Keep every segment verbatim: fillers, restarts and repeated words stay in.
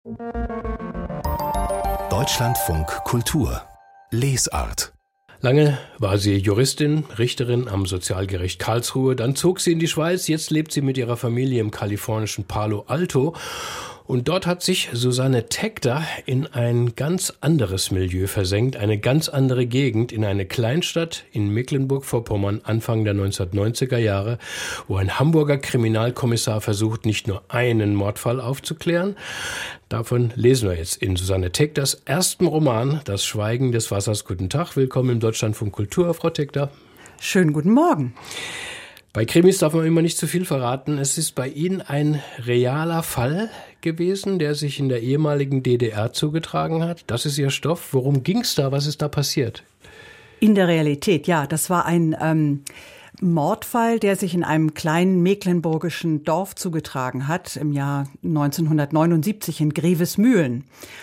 Deutschlandfunk Kultur Lesart. Lange war sie Juristin, Richterin am Sozialgericht Karlsruhe. Dann zog sie in die Schweiz. Jetzt lebt sie mit ihrer Familie im kalifornischen Palo Alto. Und dort hat sich Susanne Thekter in ein ganz anderes Milieu versenkt, eine ganz andere Gegend, in eine Kleinstadt in Mecklenburg-Vorpommern Anfang der neunzehnhundertneunziger Jahre, wo ein Hamburger Kriminalkommissar versucht, nicht nur einen Mordfall aufzuklären. Davon lesen wir jetzt in Susanne Thekters ersten Roman, Das Schweigen des Wassers. Guten Tag, willkommen im Deutschlandfunk Kultur, Frau Thekter. Schönen guten Morgen. Bei Krimis darf man immer nicht zu viel verraten. Es ist bei Ihnen ein realer Fall gewesen, der sich in der ehemaligen D D R zugetragen hat. Das ist Ihr Stoff. Worum ging es da? Was ist da passiert? In der Realität, ja. Das war ein ähm, Mordfall, der sich in einem kleinen mecklenburgischen Dorf zugetragen hat, im Jahr neunzehnhundertneunundsiebzig in Grevesmühlen.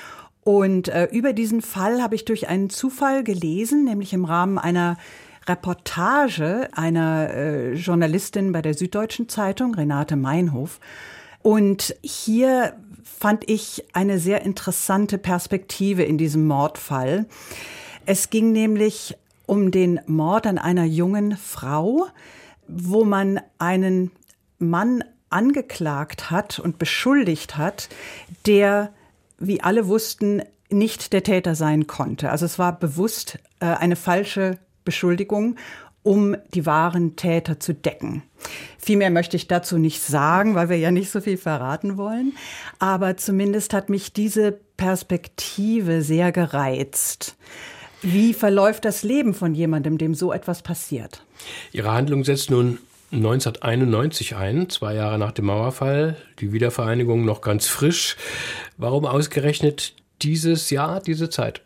Und äh, über diesen Fall habe ich durch einen Zufall gelesen, nämlich im Rahmen einer Reportage einer äh, Journalistin bei der Süddeutschen Zeitung, Renate Meinhof. Und hier fand ich eine sehr interessante Perspektive in diesem Mordfall. Es ging nämlich um den Mord an einer jungen Frau, wo man einen Mann angeklagt hat und beschuldigt hat, der, wie alle wussten, nicht der Täter sein konnte. Also es war bewusst äh, eine falsche Beschuldigung, um die wahren Täter zu decken. Viel mehr möchte ich dazu nicht sagen, weil wir ja nicht so viel verraten wollen. Aber zumindest hat mich diese Perspektive sehr gereizt. Wie verläuft das Leben von jemandem, dem so etwas passiert? Ihre Handlung setzt nun neunzehnhunderteinundneunzig ein, zwei Jahre nach dem Mauerfall, die Wiedervereinigung noch ganz frisch. Warum ausgerechnet dieses Jahr, diese Zeit?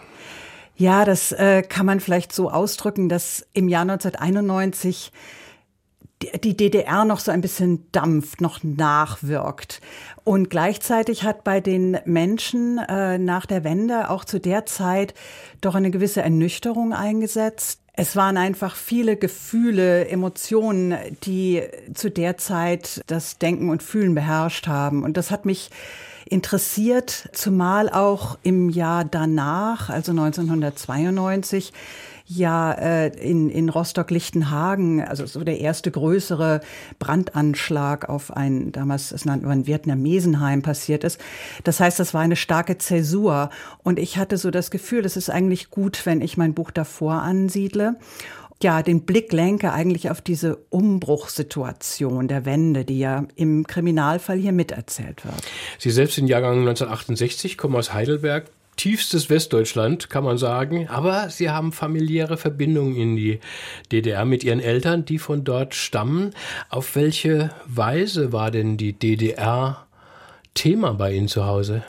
Ja, das äh, kann man vielleicht so ausdrücken, dass im Jahr neunzehnhunderteinundneunzig die, die D D R noch so ein bisschen dampft, noch nachwirkt. Und gleichzeitig hat bei den Menschen äh, nach der Wende auch zu der Zeit doch eine gewisse Ernüchterung eingesetzt. Es waren einfach viele Gefühle, Emotionen, die zu der Zeit das Denken und Fühlen beherrscht haben. Und das hat mich interessiert, zumal auch im Jahr danach, also neunzehnhundertzweiundneunzig, ja äh, in, in Rostock-Lichtenhagen, also so der erste größere Brandanschlag auf ein, damals es nannte man Vietnamesenheim, passiert ist. Das heißt, das war eine starke Zäsur. Und ich hatte so das Gefühl, es ist eigentlich gut, wenn ich mein Buch davor ansiedle. Ja, den Blick lenke eigentlich auf diese Umbruchssituation der Wende, die ja im Kriminalfall hier miterzählt wird. Sie selbst sind Jahrgang neunzehnhundertachtundsechzig, kommen aus Heidelberg, tiefstes Westdeutschland, kann man sagen. Aber Sie haben familiäre Verbindungen in die D D R mit Ihren Eltern, die von dort stammen. Auf welche Weise war denn die D D R Thema bei Ihnen zu Hause?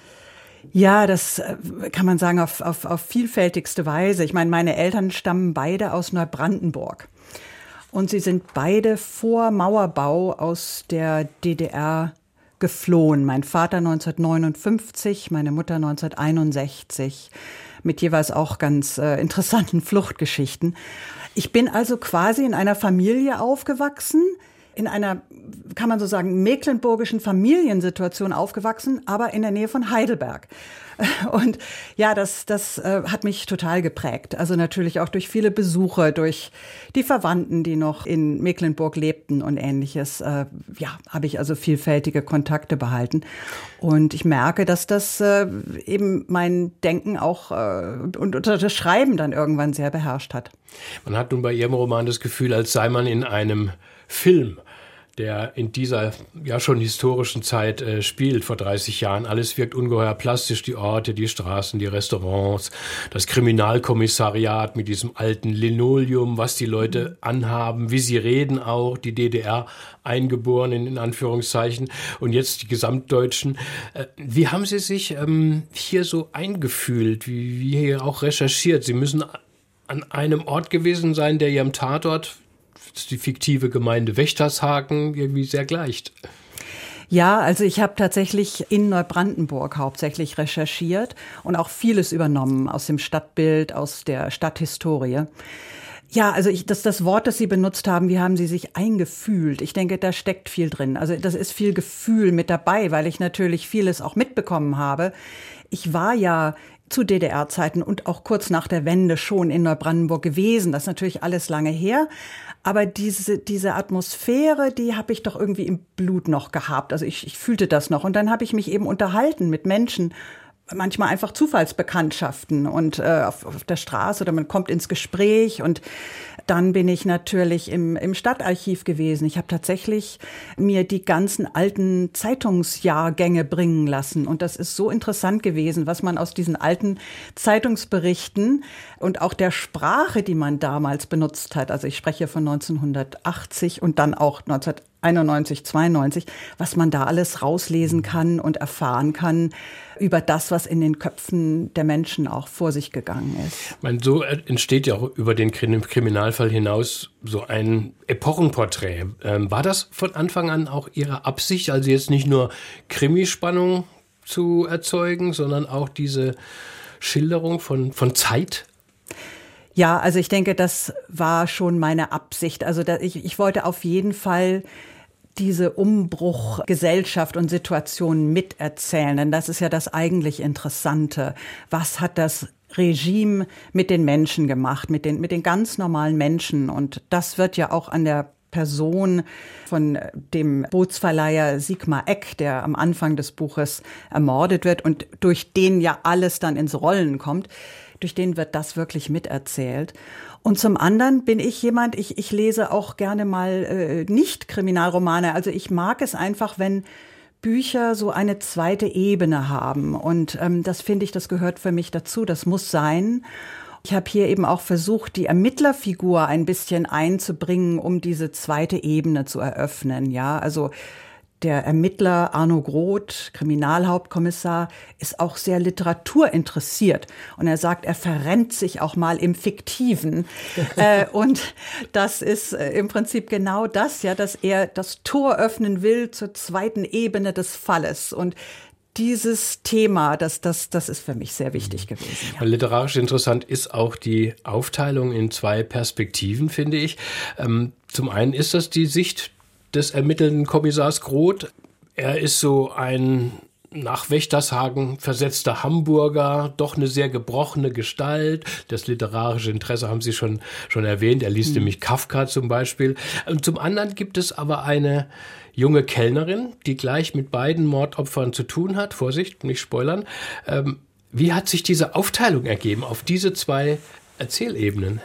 Ja, das kann man sagen auf, auf, auf vielfältigste Weise. Ich meine, meine Eltern stammen beide aus Neubrandenburg. Und sie sind beide vor Mauerbau aus der D D R geflohen. Mein Vater neunzehnhundertneunundfünfzig, meine Mutter neunzehnhunderteinundsechzig. Mit jeweils auch ganz äh, interessanten Fluchtgeschichten. Ich bin also quasi in einer Familie aufgewachsen, in einer, kann man so sagen, mecklenburgischen Familiensituation aufgewachsen, aber in der Nähe von Heidelberg. Und ja, das, das äh, hat mich total geprägt. Also natürlich auch durch viele Besuche, durch die Verwandten, die noch in Mecklenburg lebten und Ähnliches. Äh, ja, habe ich also vielfältige Kontakte behalten. Und ich merke, dass das äh, eben mein Denken auch äh, und das Schreiben dann irgendwann sehr beherrscht hat. Man hat nun bei Ihrem Roman das Gefühl, als sei man in einem Film, der in dieser ja schon historischen Zeit äh, spielt, vor dreißig Jahren. Alles wirkt ungeheuer plastisch, die Orte, die Straßen, die Restaurants, das Kriminalkommissariat mit diesem alten Linoleum, was die Leute anhaben, wie sie reden auch, die D D R-Eingeborenen in Anführungszeichen und jetzt die Gesamtdeutschen. Äh, wie haben Sie sich ähm, hier so eingefühlt, wie, wie hier auch recherchiert? Sie müssen an einem Ort gewesen sein, der Ihrem Tatort, die fiktive Gemeinde Wächtershagen, irgendwie sehr gleicht. Ja, also ich habe tatsächlich in Neubrandenburg hauptsächlich recherchiert und auch vieles übernommen aus dem Stadtbild, aus der Stadthistorie. Ja, also ich, das, das Wort, das Sie benutzt haben, wie haben Sie sich eingefühlt? Ich denke, da steckt viel drin. Also das ist viel Gefühl mit dabei, weil ich natürlich vieles auch mitbekommen habe. Ich war ja zu D D R-Zeiten und auch kurz nach der Wende schon in Neubrandenburg gewesen. Das ist natürlich alles lange her. Aber diese, diese Atmosphäre, die habe ich doch irgendwie im Blut noch gehabt. Also ich, ich fühlte das noch. Und dann habe ich mich eben unterhalten mit Menschen, manchmal einfach Zufallsbekanntschaften und äh, auf, auf der Straße oder man kommt ins Gespräch. Und dann bin ich natürlich im, im Stadtarchiv gewesen. Ich habe tatsächlich mir die ganzen alten Zeitungsjahrgänge bringen lassen. Und das ist so interessant gewesen, was man aus diesen alten Zeitungsberichten und auch der Sprache, die man damals benutzt hat. Also ich spreche von neunzehnhundertachtzig und dann auch neunzehnhunderteinundneunzig, zweiundneunzig, was man da alles rauslesen kann und erfahren kann über das, was in den Köpfen der Menschen auch vor sich gegangen ist. Ich meine, so entsteht ja auch über den Kriminalfall hinaus so ein Epochenporträt. Ähm, war das von Anfang an auch Ihre Absicht, also jetzt nicht nur Krimispannung zu erzeugen, sondern auch diese Schilderung von, von Zeit? Ja, also ich denke, das war schon meine Absicht. Also da, ich, ich wollte auf jeden Fall diese Umbruchgesellschaft und Situation miterzählen. Denn das ist ja das eigentlich Interessante. Was hat das Regime mit den Menschen gemacht, mit den, mit den ganz normalen Menschen? Und das wird ja auch an der Person von dem Bootsverleiher Sigmar Eck, der am Anfang des Buches ermordet wird und durch den ja alles dann ins Rollen kommt, durch den wird das wirklich miterzählt. Und zum anderen bin ich jemand, ich, ich lese auch gerne mal äh, nicht Kriminalromane. Also ich mag es einfach, wenn Bücher so eine zweite Ebene haben. Und ähm, das finde ich, das gehört für mich dazu, das muss sein. Ich habe hier eben auch versucht, die Ermittlerfigur ein bisschen einzubringen, um diese zweite Ebene zu eröffnen. Ja, also der Ermittler Arno Groth, Kriminalhauptkommissar, ist auch sehr literaturinteressiert. Und er sagt, er verrennt sich auch mal im Fiktiven. äh, und das ist äh, im Prinzip genau das, ja, dass er das Tor öffnen will zur zweiten Ebene des Falles. Und dieses Thema, das, das, das ist für mich sehr wichtig gewesen. Ja. Literarisch interessant ist auch die Aufteilung in zwei Perspektiven, finde ich. Ähm, zum einen ist das die Sicht des ermittelnden Kommissars Groth. Er ist so ein nach Wächtershagen versetzter Hamburger, doch eine sehr gebrochene Gestalt. Das literarische Interesse haben Sie schon, schon erwähnt. Er liest mhm. nämlich Kafka zum Beispiel. Und zum anderen gibt es aber eine junge Kellnerin, die gleich mit beiden Mordopfern zu tun hat. Vorsicht, nicht spoilern. Ähm, wie hat sich diese Aufteilung ergeben auf diese zwei Erzählebenen?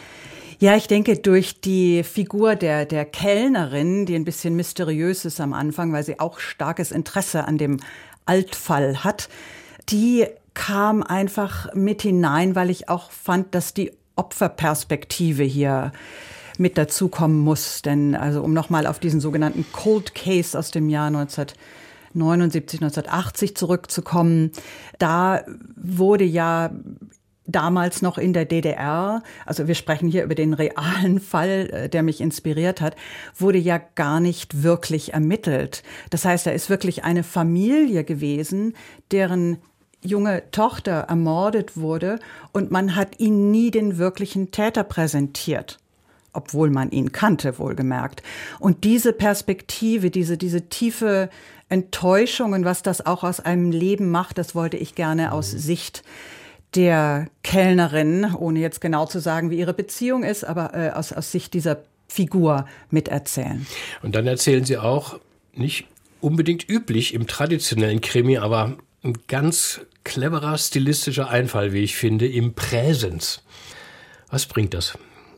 Ja, ich denke, durch die Figur der, der Kellnerin, die ein bisschen mysteriös ist am Anfang, weil sie auch starkes Interesse an dem Altfall hat, die kam einfach mit hinein, weil ich auch fand, dass die Opferperspektive hier mit dazukommen muss. Denn, also um nochmal auf diesen sogenannten Cold Case aus dem Jahr neunzehnhundertneunundsiebzig, neunzehnhundertachtzig zurückzukommen, da wurde ja damals noch in der D D R, also wir sprechen hier über den realen Fall, der mich inspiriert hat, wurde ja gar nicht wirklich ermittelt. Das heißt, da ist wirklich eine Familie gewesen, deren junge Tochter ermordet wurde und man hat ihnen nie den wirklichen Täter präsentiert, obwohl man ihn kannte, wohlgemerkt. Und diese Perspektive, diese, diese tiefe Enttäuschung und was das auch aus einem Leben macht, das wollte ich gerne aus Sicht der Kellnerin, ohne jetzt genau zu sagen, wie ihre Beziehung ist, aber äh, aus, aus Sicht dieser Figur miterzählen. Und dann erzählen Sie auch, nicht unbedingt üblich im traditionellen Krimi, aber ein ganz cleverer stilistischer Einfall, wie ich finde, im Präsens. Was bringt das?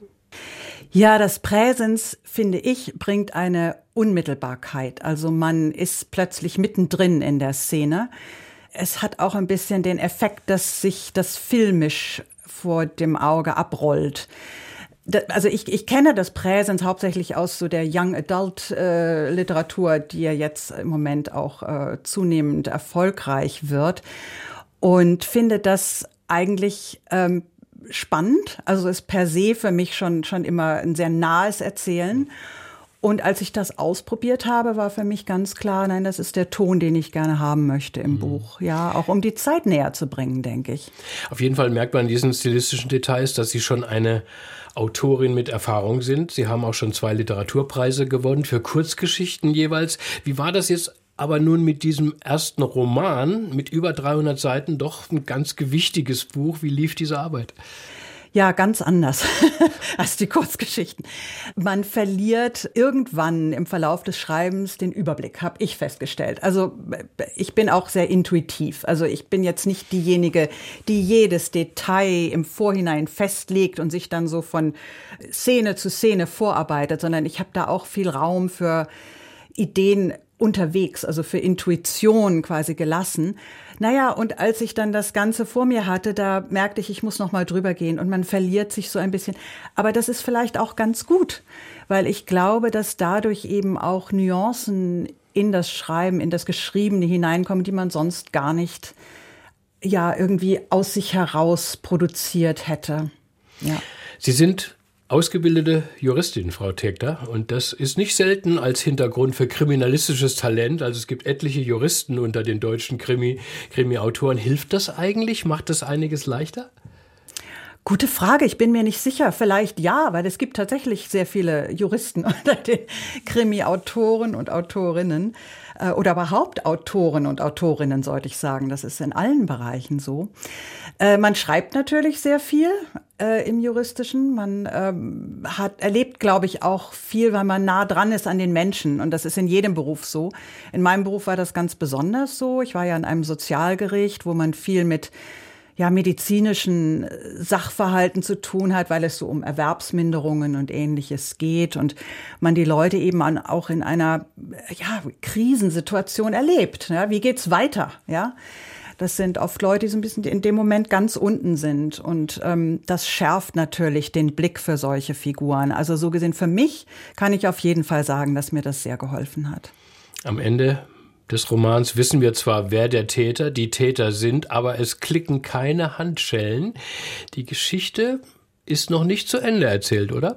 Ja, das Präsens, finde ich, bringt eine Unmittelbarkeit. Also man ist plötzlich mittendrin in der Szene. Es hat auch ein bisschen den Effekt, dass sich das filmisch vor dem Auge abrollt. Also ich, ich kenne das Präsens hauptsächlich aus so der Young Adult äh, Literatur, die ja jetzt im Moment auch äh, zunehmend erfolgreich wird und finde das eigentlich ähm, spannend. Also ist per se für mich schon schon immer ein sehr nahes Erzählen. Und als ich das ausprobiert habe, war für mich ganz klar, nein, das ist der Ton, den ich gerne haben möchte im mhm. Buch. Ja, auch um die Zeit näher zu bringen, denke ich. Auf jeden Fall merkt man in diesen stilistischen Details, dass Sie schon eine Autorin mit Erfahrung sind. Sie haben auch schon zwei Literaturpreise gewonnen für Kurzgeschichten jeweils. Wie war das jetzt aber nun mit diesem ersten Roman mit über dreihundert Seiten, doch ein ganz gewichtiges Buch? Wie lief diese Arbeit? Ja, ganz anders als die Kurzgeschichten. Man verliert irgendwann im Verlauf des Schreibens den Überblick, habe ich festgestellt. Also ich bin auch sehr intuitiv. Also ich bin jetzt nicht diejenige, die jedes Detail im Vorhinein festlegt und sich dann so von Szene zu Szene vorarbeitet, sondern ich habe da auch viel Raum für Ideen unterwegs, also für Intuition quasi gelassen. Naja, und als ich dann das Ganze vor mir hatte, da merkte ich, ich muss noch mal drüber gehen und man verliert sich so ein bisschen. Aber das ist vielleicht auch ganz gut, weil ich glaube, dass dadurch eben auch Nuancen in das Schreiben, in das Geschriebene hineinkommen, die man sonst gar nicht, ja, irgendwie aus sich heraus produziert hätte. Ja. Sie sind ausgebildete Juristin, Frau Thekter, und das ist nicht selten als Hintergrund für kriminalistisches Talent. Also es gibt etliche Juristen unter den deutschen Krimi, Krimi-Autoren. Hilft das eigentlich? Macht das einiges leichter? Gute Frage, ich bin mir nicht sicher. Vielleicht ja, weil es gibt tatsächlich sehr viele Juristen unter den Krimi-Autoren und Autorinnen. Oder überhaupt Autoren und Autorinnen, sollte ich sagen. Das ist in allen Bereichen so. Äh, man schreibt natürlich sehr viel äh, im Juristischen. Man ähm, hat, erlebt, glaube ich, auch viel, weil man nah dran ist an den Menschen. Und das ist in jedem Beruf so. In meinem Beruf war das ganz besonders so. Ich war ja in einem Sozialgericht, wo man viel mit ja, medizinischen Sachverhalten zu tun hat, weil es so um Erwerbsminderungen und Ähnliches geht und man die Leute eben an, auch in einer ja, Krisensituation erlebt. Ja, wie geht's weiter? Ja, das sind oft Leute, die so ein bisschen in dem Moment ganz unten sind und ähm, das schärft natürlich den Blick für solche Figuren. Also so gesehen, für mich kann ich auf jeden Fall sagen, dass mir das sehr geholfen hat. Am Ende des Romans wissen wir zwar, wer der Täter, die Täter sind, aber es klicken keine Handschellen. Die Geschichte ist noch nicht zu Ende erzählt, oder?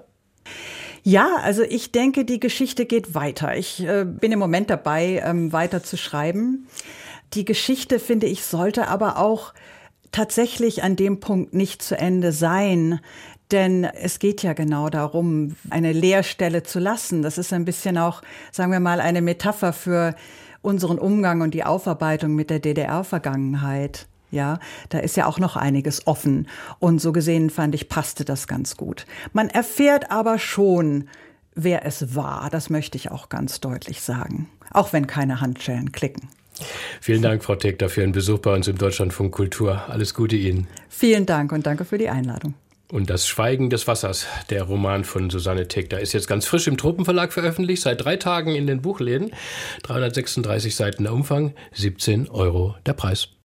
Ja, also ich denke, die Geschichte geht weiter. Ich äh, bin im Moment dabei, ähm, weiter zu schreiben. Die Geschichte, finde ich, sollte aber auch tatsächlich an dem Punkt nicht zu Ende sein. Denn es geht ja genau darum, eine Leerstelle zu lassen. Das ist ein bisschen auch, sagen wir mal, eine Metapher für unseren Umgang und die Aufarbeitung mit der D D R-Vergangenheit. Ja, da ist ja auch noch einiges offen. Und so gesehen fand ich, passte das ganz gut. Man erfährt aber schon, wer es war. Das möchte ich auch ganz deutlich sagen. Auch wenn keine Handschellen klicken. Vielen Dank, Frau Thekter, für Ihren Besuch bei uns im Deutschlandfunk Kultur. Alles Gute Ihnen. Vielen Dank und danke für die Einladung. Und das Schweigen des Wassers, der Roman von Susanne Thekter, ist jetzt ganz frisch im Tropenverlag veröffentlicht, seit drei Tagen in den Buchläden. dreihundertsechsunddreißig Seiten der Umfang, siebzehn Euro der Preis.